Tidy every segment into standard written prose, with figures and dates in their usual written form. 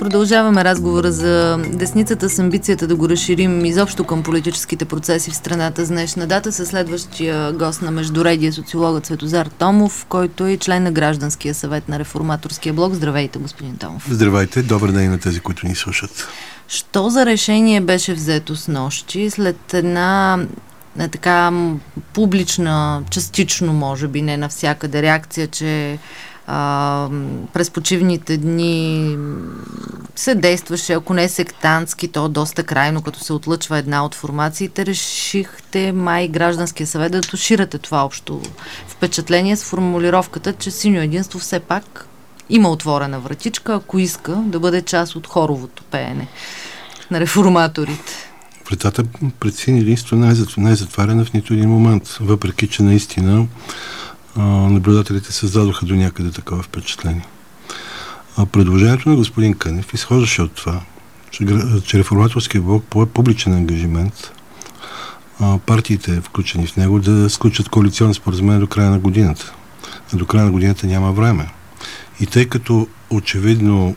Продължаваме разговора за десницата с амбицията да го разширим изобщо към политическите процеси в страната с днешна дата със следващия гост на Междуредие, социологът Светозар Томов, който е член на Гражданския съвет на Реформаторския блок. Здравейте, господин Томов. Здравейте, добър ден на тези, които ни слушат. Що за решение беше взето снощи след една така публична, частично може би, не навсякъде реакция, че през почивните дни се действаше, ако не сектантски, то доста крайно, като се отлъчва една от формациите, решихте май Гражданския съвет да туширате това общо впечатление с формулировката, че Синьо единство все пак има отворена вратичка, ако иска да бъде част от хоровото пеене на реформаторите. Вратата пред Синьо единство не е затваряна в нито един момент, въпреки че наистина наблюдателите създадоха до някъде такова впечатление. Предложението на господин Кънев изхождаше от това, че Реформаторския блок пое публичен ангажимент партиите, включени в него, да сключат коалиционно споразумение до края на годината. До края на годината няма време. И тъй като очевидно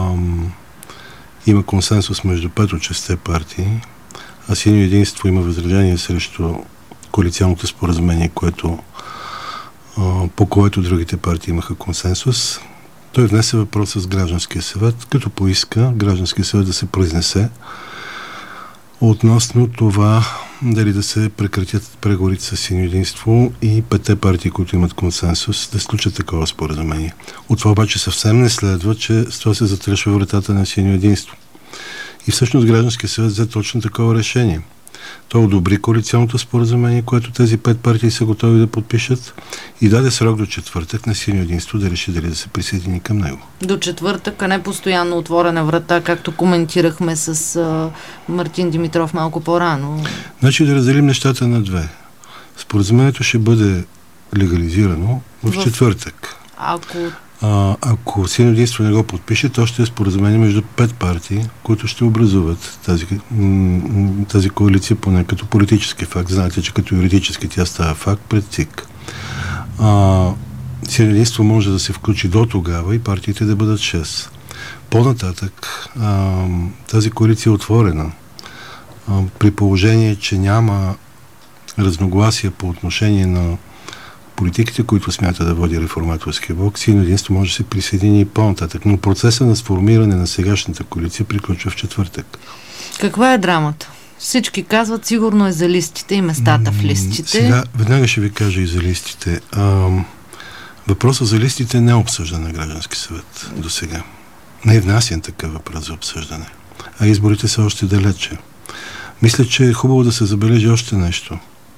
има консенсус между 5 от 6 партии, а Синьо единство има възражение срещу коалиционното споразумение, по което другите партии имаха консенсус, той внесе въпроса с Гражданския съвет, като поиска Гражданския съвет да се произнесе относно това дали да се прекратят преговорите с Синьо единство и 5 партии, които имат консенсус, да сключат такова споразумение. От това обаче съвсем не следва, че с това се затръшва вратата на Синьо единство. И всъщност Гражданския съвет взе точно такова решение. Той одобри коалиционното споразумение, което тези 5 партии са готови да подпишат, и даде срок до четвъртък на Синьо единство да реши дали да се присъедини към него. До четвъртък, а не постоянно отворена врата, както коментирахме с Мартин Димитров малко по-рано. Значи да разделим нещата на две. Споразумението ще бъде легализирано в четвъртък. Ако Синьо единство не го подпише, то ще е споразумение между 5 партии, които ще образуват тази коалиция, поне като политически факт. Знаете, че като юридически тя става факт пред ЦИК. Синьо единство може да се включи до тогава и партиите да бъдат 6. По-нататък тази коалиция е отворена. При положение, че няма разногласия по отношение на политиките, които смята да води Реформаторския блок, Синьо единство може да се присъедини и по-нататък. Но процесът на сформиране на сегашната коалиция приключва в четвъртък. Каква е драмата? Всички казват, сигурно е за листите и местата в листите. Сега веднага ще ви кажа и за листите. Въпросът за листите не е обсъждан на Граждански съвет до сега. Не е внасян такъв въпрос за обсъждане. А изборите са още далече. Мисля, че е хубаво да се забележи още нещо.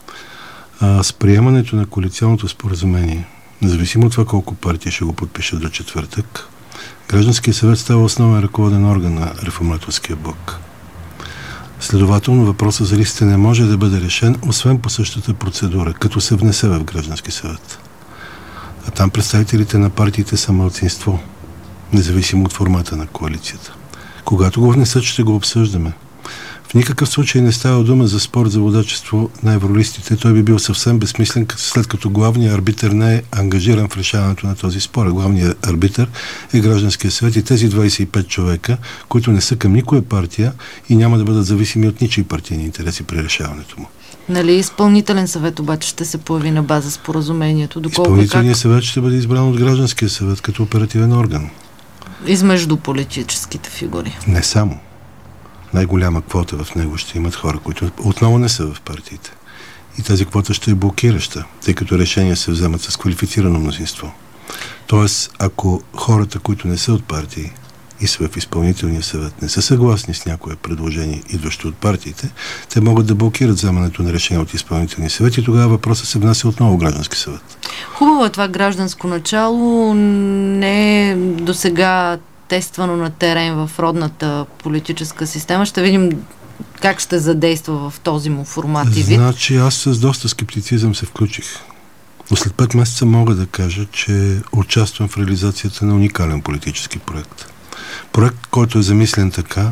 С приемането на коалиционното споразумение, независимо от това колко партии ще го подпишат до четвъртък, Гражданския съвет става основен ръководен орган на Реформаторския блок. Следователно, въпросът за листите не може да бъде решен, освен по същата процедура, като се внесе в Граждански съвет. А там представителите на партиите са малцинство, независимо от формата на коалицията. Когато го внесат, ще го обсъждаме. В никакъв случай не става дума за спор за водачество на евролистите. Той би бил съвсем безсмислен, след като главният арбитър не е ангажиран в решаването на този спор. Главният арбитър е Гражданския съвет и тези 25 човека, които не са към никоя партия и няма да бъдат зависими от ничии партийни интереси при решаването му. Нали изпълнителен съвет обаче ще се появи на база споразумението? Изпълнителният съвет ще бъде избран от Гражданския съвет като оперативен орган. Измежду политическите фигури? Не само. Най-голяма квота в него ще имат хора, които отново не са в партиите. И тази квота ще е блокираща, тъй като решения се вземат с квалифицирано мнозинство. Тоест, ако хората, които не са от партии и са в изпълнителния съвет, не са съгласни с някое предложение, идващо от партиите, те могат да блокират вземането на решение от изпълнителния съвет и тогава въпросът се внася отново в Граждански съвет. Хубаво е това гражданско начало, не е досега тествано на терен в родната политическа система. Ще видим как ще задейства в този му формат и вид. Значи аз с доста скептицизъм се включих. Но след 5 месеца мога да кажа, че участвам в реализацията на уникален политически проект. Проект, който е замислен така,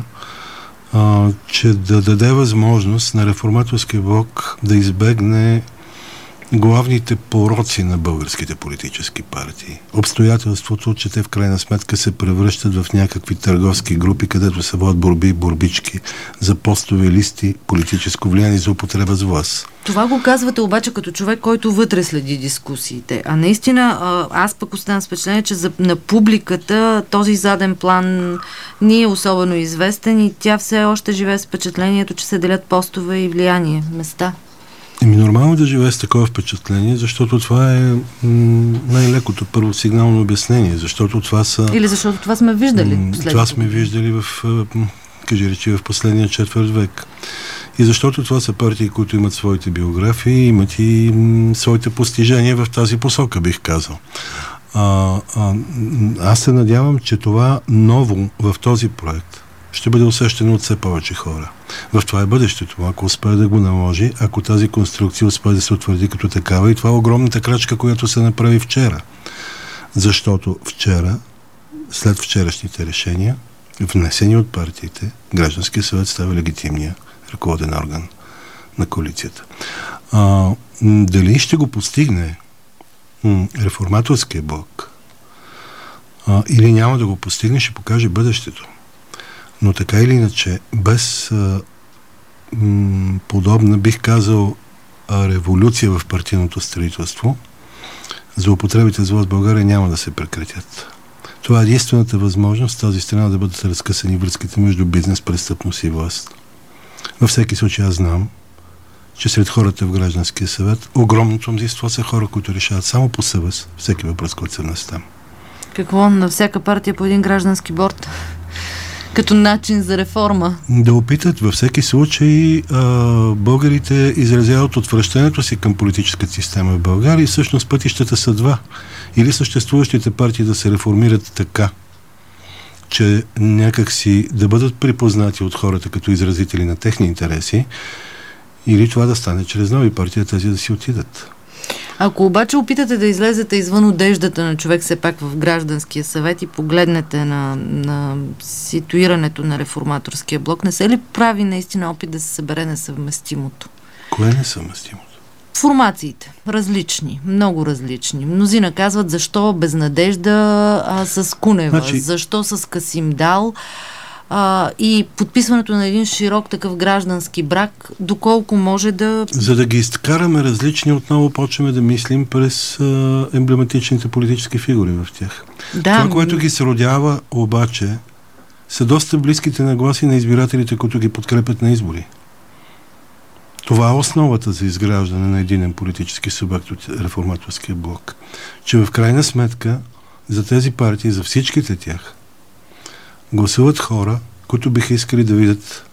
че да даде възможност на Реформаторския блок да избегне главните пороци на българските политически партии. Обстоятелството, че те в крайна сметка се превръщат в някакви търговски групи, където се водят борби и борбички за постове, листи, политическо влияние за употреба с власт. Това го казвате обаче като човек, който вътре следи дискусиите. А наистина, аз пък оставам с впечатление, че на публиката този заден план не е особено известен и тя все още живее с впечатлението, че се делят постове и влияние, места. Нормално да живее с такова впечатление, защото това е най-лекото първо сигнално обяснение, защото това са... Или защото това сме виждали. Това сме виждали в последния четвърт век. И защото това са партии, които имат своите биографии, имат и своите постижения в тази посока, бих казал. Аз се надявам, че това ново в този проект ще бъде усещано от все повече хора. В това е бъдещето. Ако успее да го наложи, ако тази конструкция успее да се утвърди като такава, и това е огромната крачка, която се направи вчера. Защото вчера, след вчерашните решения, внесени от партиите, Гражданския съвет става легитимния ръководен орган на коалицията. Дали ще го постигне реформаторския блок или няма да го постигне, ще покаже бъдещето. Но така или иначе, без подобна, бих казал, революция в партийното строителство, злоупотребите с власт в България няма да се прекратят. Това е единствената възможност в тази страна да бъдат разкъсани връзките между бизнес, престъпност и власт. Във всеки случай аз знам, че сред хората в Гражданския съвет огромното мнозинство са хора, които решават само по съвест всеки въпрос, който се внесе там. Какво? На всяка партия по един граждански борд? Като начин за реформа? Да опитат. Във всеки случай българите изразяват отвращението си към политическата система в България и всъщност пътищата са два. Или съществуващите партии да се реформират така, че някакси да бъдат припознати от хората като изразители на техни интереси, или това да стане чрез нови партии, тези да си отидат. Ако обаче опитате да излезете извън одеждата на човек все пак в Гражданския съвет и погледнете на ситуирането на реформаторския блок, не се ли прави наистина опит да се събере несъвместимото? Кое е несъвместимото? Формациите. Различни. Много различни. Мнозина казват защо без Надежда с Кунева, защо с Касим Дал, и подписването на един широк такъв граждански брак, доколко може да... За да ги изкараме различни, отново почваме да мислим през емблематичните политически фигури в тях. Да, това, което ги сродява, обаче, са доста близките нагласи на избирателите, които ги подкрепят на избори. Това е основата за изграждане на единен политически субект от реформаторския блок. Че в крайна сметка за тези партии, за всичките тях, гласуват хора, които биха искали да видят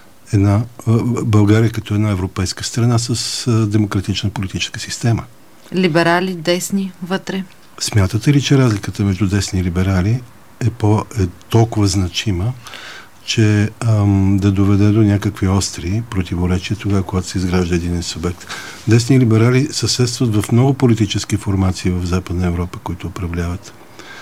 България като една европейска страна с демократична политическа система. Либерали, десни, вътре? Смятате ли, че разликата между десни и либерали е толкова значима, че да доведе до някакви остри противоречия тогава, когато се изгражда един субект? Десни и либерали съседстват в много политически формации в Западна Европа, които управляват.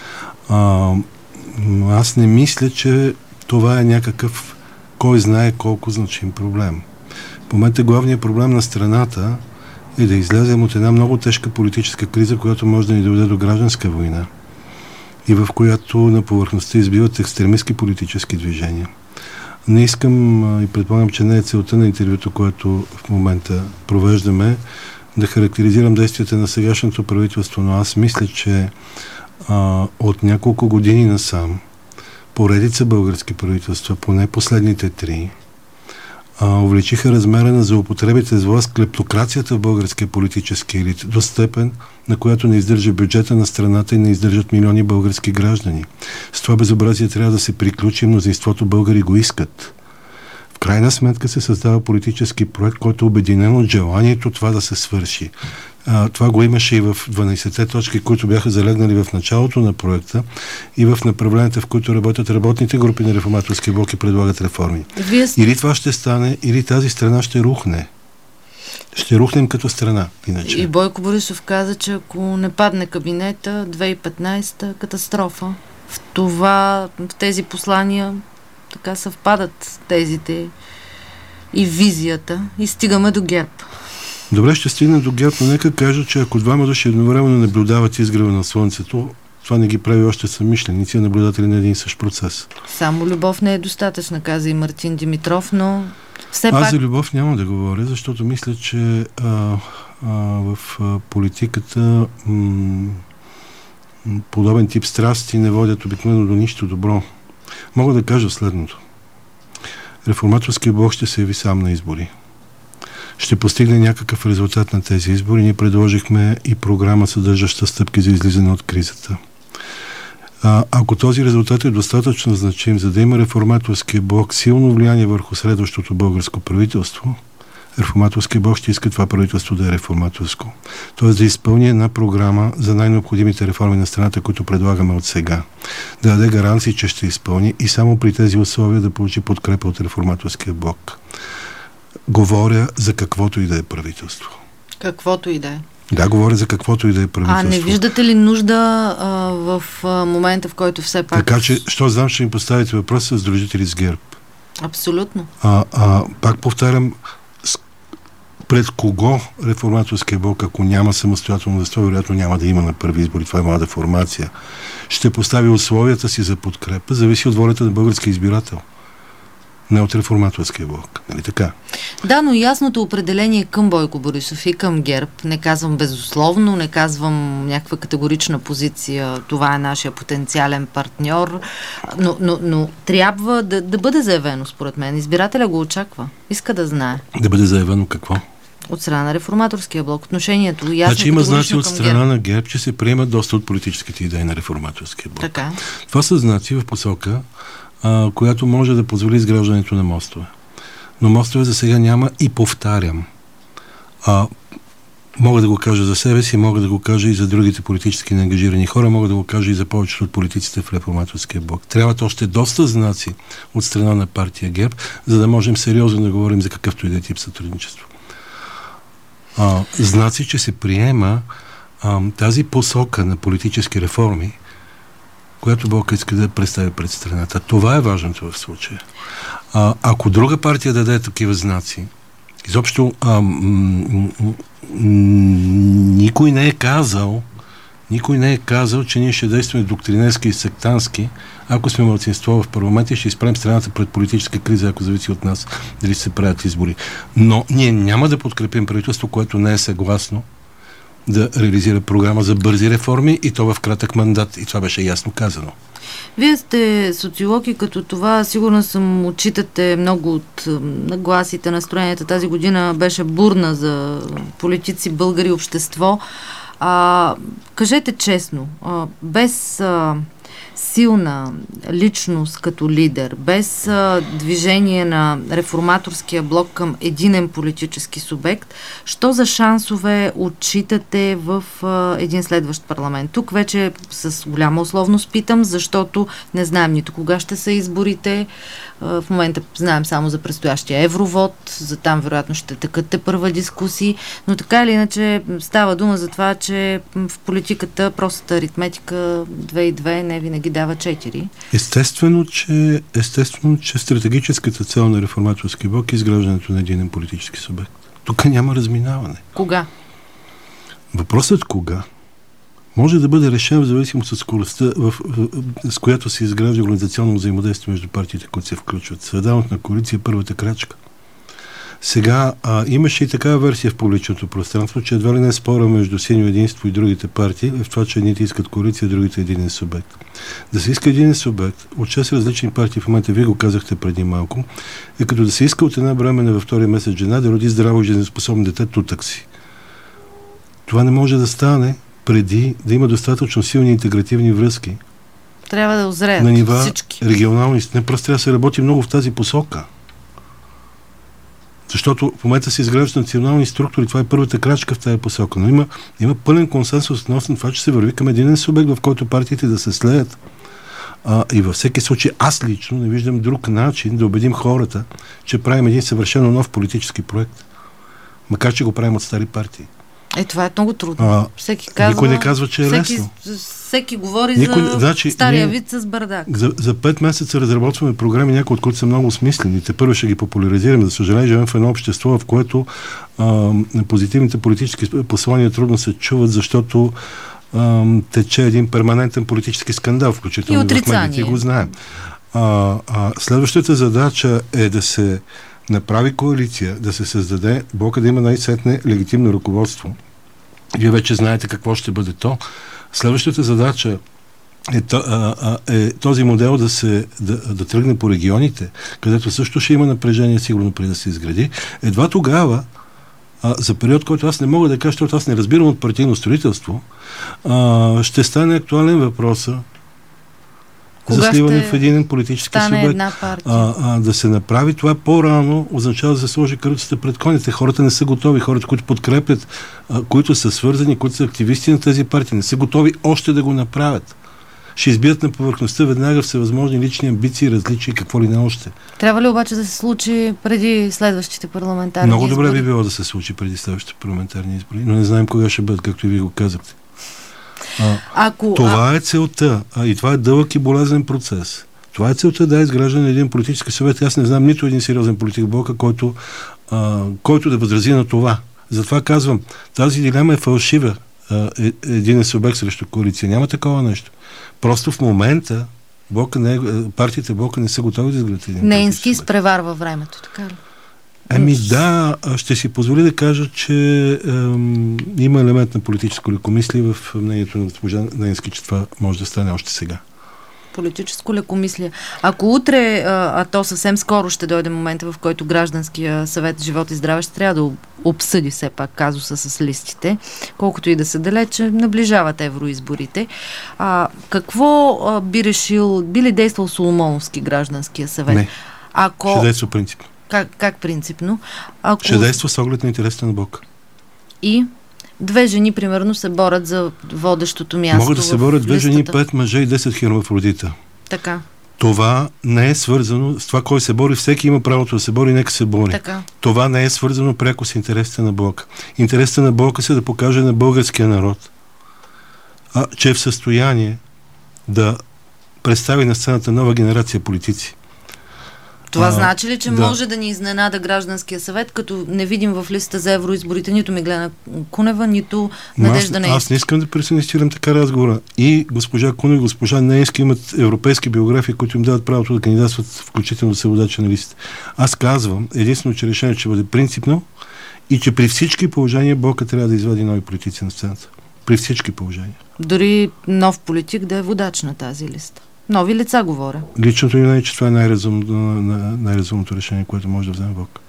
Аз не мисля, че това е някакъв кой знае колко значим проблем. В момента главният проблем на страната е да излезем от една много тежка политическа криза, която може да ни доведе до гражданска война и в която на повърхността избиват екстремистски политически движения. Не искам и предполагам, че не е целта на интервюто, което в момента провеждаме, да характеризирам действията на сегашното правителство, но аз мисля, че от няколко години насам поредица български правителства, поне последните 3, увеличиха размера на злоупотребите с власт, клептокрацията в българския политически елит до степен, на която не издържа бюджета на страната и не издържат милиони български граждани. С това безобразие трябва да се приключи, мнозинството българи го искат. В крайна сметка се създава политически проект, който е обединен от желанието това да се свърши. Това го имаше и в 12-те точки, които бяха залегнали в началото на проекта и в направленията, в които работят работните групи на реформаторския блок и предлагат реформи. Или това ще стане, или тази страна ще рухне. Ще рухнем като страна, иначе. И Бойко Борисов каза, че ако не падне кабинета, 2015 катастрофа. В тези послания така съвпадат тезите и визията и стигаме до ГЕРБ. Добре, ще стигна до ГЕРБ, но нека кажа, че ако двама души едновременно наблюдават изгрева на Слънцето, това не ги прави още съмишленици, а наблюдатели на един и същ процес. Само любов не е достатъчна, каза и Мартин Димитров, но все пак... Аз за любов няма да говоря, защото мисля, че в политиката подобен тип страсти не водят обикновено до нищо добро. Мога да кажа следното. Реформаторския блок ще се яви сам на избори. Ще постигне някакъв резултат на тези избори. Ние предложихме и програма, съдържаща стъпки за излизане от кризата. Ако този резултат е достатъчно значим, за да има реформаторския блок силно влияние върху следващото българско правителство, реформаторския блок ще иска това правителство да е реформаторско. Тоест да изпълни една програма за най-необходимите реформи на страната, които предлагаме от сега. Да даде гаранции, че ще изпълни и само при тези условия да получи подкрепа от реформаторския блок. Говоря за каквото и да е правителство. Каквото и да е. Да, говоря за каквото и да е правителство. А не виждате ли нужда в момента, в който все пак... Така че, що знам, ще ми поставите въпроса с дружители с ГЕРБ. Абсолютно. Пак повтарям, пред кого реформаторския блок, ако няма самостоятелно мнозинство, вероятно няма да има на първи избори, това е млада формация, ще постави условията си за подкрепа, зависи от волята на българския избирател. Не от реформаторския блок. Нали така? Да, но ясното определение към Бойко Борисов и към ГЕРБ, не казвам безусловно, не казвам някаква категорична позиция, това е нашия потенциален партньор, но трябва да бъде заявено, според мен. Избирателя го очаква. Иска да знае. Да бъде заявено какво? От страна на реформаторския блок. Отношението ясно. Значи има знаци от страна на ГЕРБ, че се приемат доста от политическите идеи на реформаторския блок. Така. Това са знаци в посока, която може да позволи изграждането на мостове. Но мостове за сега няма и повтарям. Мога да го кажа за себе си, мога да го кажа и за другите политически неангажирани хора, мога да го кажа и за повечето от политиците в реформаторския блок. Трябват още доста знаци от страна на партия ГЕРБ, за да можем сериозно да говорим за какъвто и да е тип сътрудничество. Знаци, че се приема тази посока на политически реформи, която Блок иска да представи пред страната. Това е важното в случая. Ако друга партия даде такива знаци, изобщо никой не е казал, че ние ще действаме доктринерски и сектантски, ако сме малцинство в парламента и ще изправим страната пред политическа криза, ако зависи от нас дали се правят избори. Но ние няма да подкрепим правителство, което не е съгласно да реализира програма за бързи реформи и то в кратък мандат. И това беше ясно казано. Вие сте социолог и като това сигурно съм отчитате много от нагласите, настроенията. Тази година беше бурна за политици, българи, общество. Кажете честно, без силна личност като лидер, без движение на реформаторския блок към единен политически субект, що за шансове отчитате в един следващ парламент? Тук вече с голяма условност питам, защото не знаем нито кога ще са изборите. В момента знаем само за предстоящия евровод, за там вероятно ще текат тепърва дискусии, но така или иначе става дума за това, че в политиката простата аритметика 2 и 2 не винаги дава 4. Естествено, че стратегическата цел на реформаторски блок е изграждането на единен политически субект. Тук няма разминаване. Кога? Въпросът кога може да бъде решен в зависимост от скоростта, с която се изгражда организационно взаимодействие между партиите, които се включват. Създаването на коалиция е първата крачка. Сега имаше и такава версия в публичното пространство, че едва ли не е спора между Синьо единство и другите партии, в това, че едните искат коалиция, другите единен субект. Да се иска единен субект от 6 различни партии, в момента вие го казахте преди малко, е като да се иска от една бременна във втория месец жена да роди здраво и жизнеспособно дете тутък си. Това не може да стане преди да има достатъчно силни интегративни връзки. Трябва да озреят на нива всички. Регионални. Не просто трябва да се работи много в тази посока. Защото в момента се изграждат национални структури. Това е първата крачка в тази посока. Но има пълен консенсус относно това, че се върви към единен субект, в който партиите да се слеят. И във всеки случай аз лично не виждам друг начин да убедим хората, че правим един съвършено нов политически проект. Макар че го правим от стари партии. Това е много трудно. Всеки казва... Никой не казва, че е лесно. Всеки говори за стария вид с бардак. За 5 месеца разработваме програми, някои от които са много смислени. Те първо ще ги популяризираме. За съжаление, живеем в едно общество, в което позитивните политически послания трудно се чуват, защото тече един перманентен политически скандал, включително в медиите, го знаем. Следващата задача е да се направи коалиция, да се създаде Блока да има най-сетне легитимно ръководство. Вие вече знаете какво ще бъде то. Следващата задача е този модел да тръгне по регионите, където също ще има напрежение, сигурно преди да се изгради. Едва тогава, за период, който аз не мога да кажа, защото аз не разбирам от партийно строителство, ще стане актуален въпроса за сливане в един политически субект. Да се направи това по-рано означава да се сложи каруцата пред коните. Хората не са готови. Хората, които подкрепят, които са свързани, които са активисти на тези партии, не са готови още да го направят. Ще избият на повърхността веднага всевъзможни лични амбиции, различия, какво ли не още. Трябва ли обаче да се случи преди следващите парламентарни избори? Много добре би било да се случи преди следващите парламентарни избори, но не знаем кога ще бъдат, както и вие го казахте. Това е целта. И това е дълъг и болезнен процес. Това е целта да изграждане на един политически съвет. Аз не знам нито един сериозен политик в Блока, който да възрази на това. Затова казвам, тази дилема е фалшива. Един субект срещу коалиция. Няма такова нещо. Просто в момента партиите Блока не са готови да изградят един. Нейнски изпреварва времето, така ли? Да, ще си позволи да кажа, че има елемент на политическо лекомислие в мнението на госпожа Нейнски, че това може да стане още сега. Политическо лекомислие. Ако утре, а то съвсем скоро ще дойде момента, в който Гражданския съвет Живот и здраве ще трябва да обсъди все пак казуса с листите, колкото и да се далече, наближават евроизборите. Какво би решил, би ли действал Соломоновски Гражданския съвет? Не, ще действа принципно. Как принципно? Ще действа с оглед на интереса на Блока. И две жени, примерно, се борят за водещото място. Могат да се борят 2 жени, 5 мъже и 10 хермафродита. Така. Това не е свързано с това, кой се бори. Всеки има правото да се бори, нека се бори. Така. Това не е свързано пряко с интересите на Блока. Интересите на Блока са да покаже на българския народ, че е в състояние да представи на сцената нова генерация политици. Това значи ли, че може да ни изненада Гражданския съвет, като не видим в листа за евроизборите нито Меглена Кунева, нито Надежда Нейнски? Аз не искам да пресенистирам така разговора. И госпожа Кунева и госпожа Нейнски имат европейски биографии, които им дават правото да кандидатстват, включително се водача на листа. Аз казвам единствено, че решението ще бъде принципно и че при всички положения Блока трябва да извади нови политици на сцената. При всички положения. Дори нов политик да е водач на тази листа. Нови лица говоря. Личното ми е, че това е най-разумното решение, което може да вземе Блок.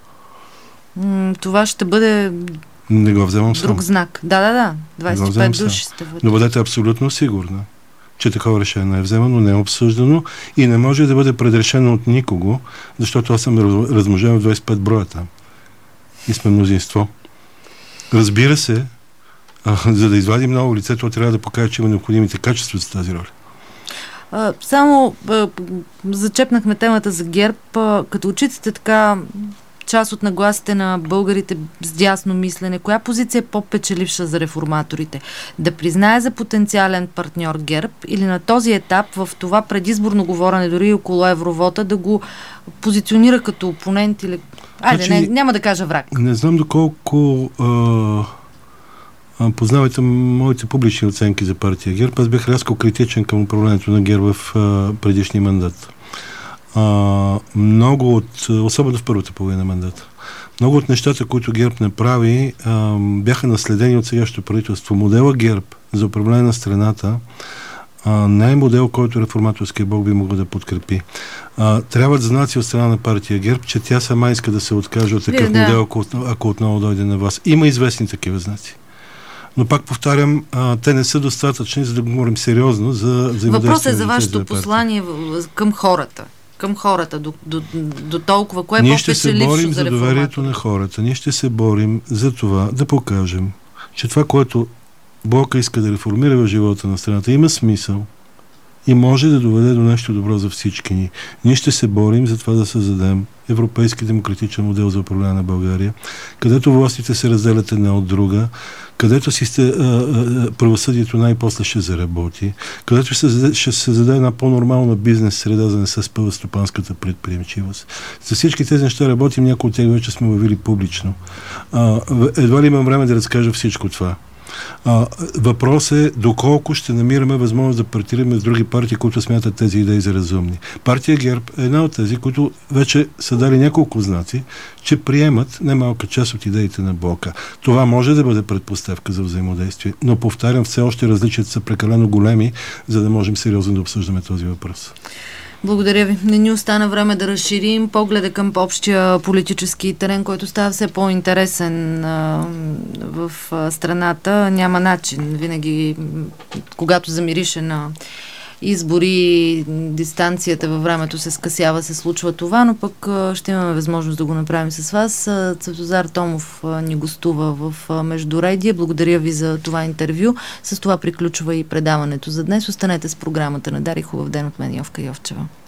Това ще бъде не го вземам друг знак. Да. 25 души сте вътре. Но бъдете абсолютно сигурна, че такова решение не е вземано, не е обсъждано и не може да бъде предрешено от никого, защото аз съм размножен в 25 броя там. И сме мнозинство. Разбира се, за да извадим ново лице, то трябва да покаже, че има необходимите качества за тази роля. Само зачепнахме темата за ГЕРБ, като отчитате така част от нагласите на българите с дясно мислене. Коя позиция е по-печеливша за реформаторите? Да признае за потенциален партньор ГЕРБ или на този етап в това предизборно говорене, дори около евровота, да го позиционира като опонент или... няма да кажа враг. Не знам доколко... Познавайте моите публични оценки за партия ГЕРБ. Аз бях рязко критичен към управлението на ГЕРБ в предишния мандат. Особено в първата половина мандата, много от нещата, които ГЕРБ направи, бяха наследени от сегашното правителство. Модела ГЕРБ за управление на страната не е модел, който реформаторския блок би могъл да подкрепи. Трябват знаци от страна на партия ГЕРБ, че тя сама иска да се откаже от такъв модел, ако отново дойде на власт. Има известни такива знаци. Но пак повтарям, те не са достатъчни, за да говорим сериозно за взаимодействие. Въпросът е за вашето послание към хората. Към хората, до толкова. Кое е по-печелившо за реформаторите? Ние ще се борим за доверието на хората. Ние ще се борим за това да покажем, че това, което Блока иска да реформира в живота на страната, има смисъл и може да доведе до нещо добро за всички ни. Ние ще се борим за това да създадем европейски демократичен модел за управление на България, където властите се разделят една от друга, където правосъдието най-после ще заработи, където ще се създаде една по-нормална бизнес среда, за да не се спъва стопанската предприемчивост. За всички тези неща работим, някои от тях вече сме обявили публично. Едва ли имам време да разкажа всичко това. Въпрос е доколко ще намираме възможност да партираме с други партии, които смятат тези идеи за разумни. Партия ГЕРБ е една от тези, които вече са дали няколко знаци, че приемат немалка част от идеите на блока. Това може да бъде предпоставка за взаимодействие, но повтарям, все още различията са прекалено големи, за да можем сериозно да обсъждаме този въпрос. Благодаря ви. Не ни остана време да разширим погледа към общия политически терен, който става все по-интересен в страната. Няма начин. Винаги, когато замирише на избори, дистанцията във времето се скъсява, се случва това, но пък ще имаме възможност да го направим с вас. Цветозар Томов ни гостува в Междуредие. Благодаря ви за това интервю. С това приключва и предаването за днес. Останете с програмата на Дари. Хубав ден от мен, Йовка Йовчева.